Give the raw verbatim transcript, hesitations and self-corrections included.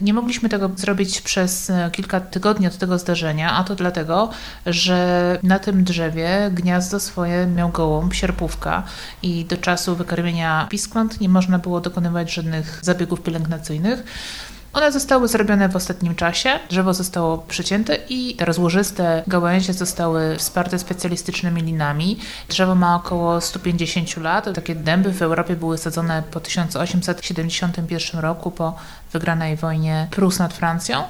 Nie mogliśmy tego zrobić przez kilka tygodni od tego zdarzenia, a to dlatego, że na tym drzewie gniazdo swoje miał gołąb, sierpówka i do czasu wykarmienia piskląt nie można było dokonywać żadnych zabiegów pielęgnacyjnych. One zostały zrobione w ostatnim czasie, drzewo zostało przycięte i te rozłożyste gałęzie zostały wsparte specjalistycznymi linami. Drzewo ma około sto pięćdziesiąt lat. Takie dęby w Europie były sadzone po tysiąc osiemset siedemdziesiątym pierwszym roku po wygranej wojnie Prus nad Francją.